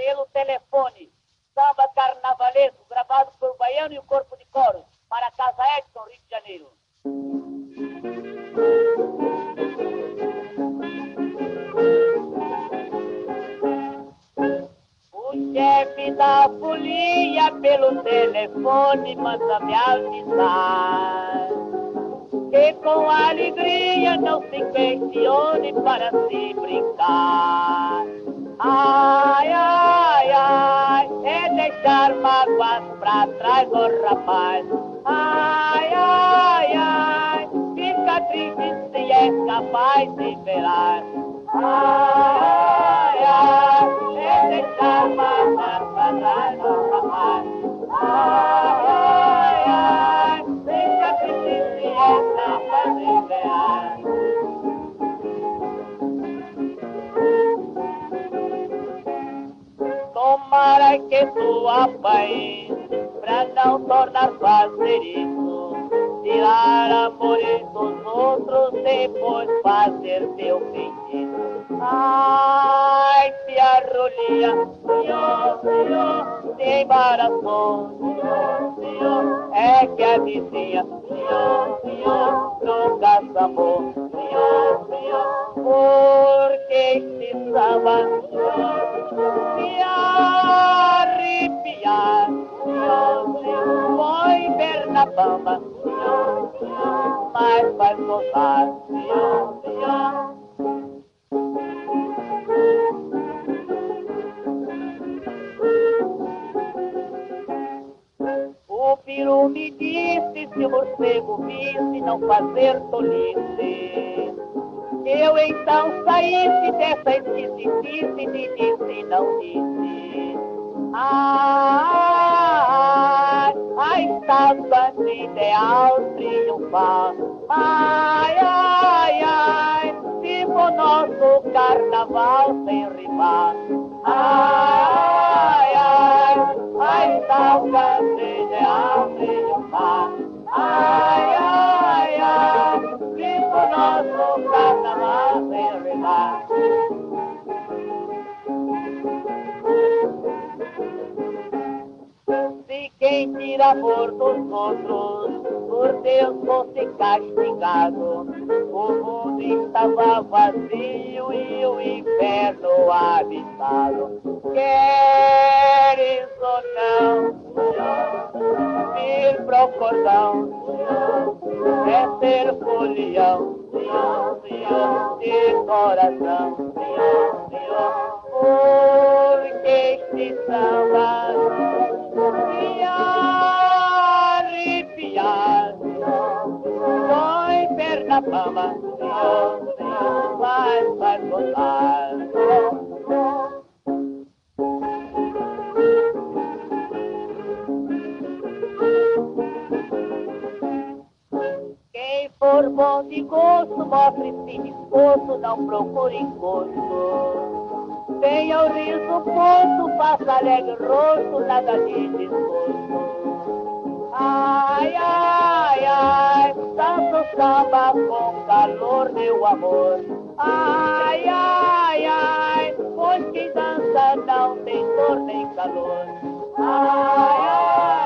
pelo telefone. Samba carnavalesco, gravado por Baiano e o Corpo de Coros, para a Casa Edson, Rio de Janeiro. O chefe da folia pelo telefone manda me avisar que com alegria não se questione para se brincar. Ai, ai, ai, é deixar mágoas pra trás, oh rapaz. Ai, ai, ai, fica triste se é capaz de velar. Ai, ai, ai, é deixar mágoas pra trás, oh rapaz. Ai, ai, ai, fica triste se é capaz de velar. Tomara que tu apanhe pra não tornar fazer isso, tirar amores dos outros, depois fazer teu feitiço. Ai, tia Rolia, senhor, se embaraçou, senhor, é que a vizinha, senhor, nunca sambou, senhor, porque este samba, me arrepiar, põe perna bamba, mas faz gozar, O peru me disse, se o morcego visse, não fazer tolice. Eu então saísse dessa esquisitice, me disse, não disse. A estátua ideal triunfar. Ai, ai, ai, viva o nosso carnaval sem rimar. Ai, ai, a estátua ideal triunfar. Ai, ai, ai, viva o nosso carnaval sem rimar. Se quem tira amor dos outros, por Deus fosse castigado, o mundo estava vazio e o inferno habitado. Queres ou não vir pro cordão, é ser folião, de coração, porque este samba me arrepiar, põe perna bamba, vai gozar. Quem for bom de gosto, mostre-se disposto, não procure encosto. Tenha o riso posto, faça alegre rosto, nada de desgosto. Ai, ai, ai, tanto samba com calor, meu amor. Ai, ai, ai, pois quem dança não tem dor nem calor. Ai, ai.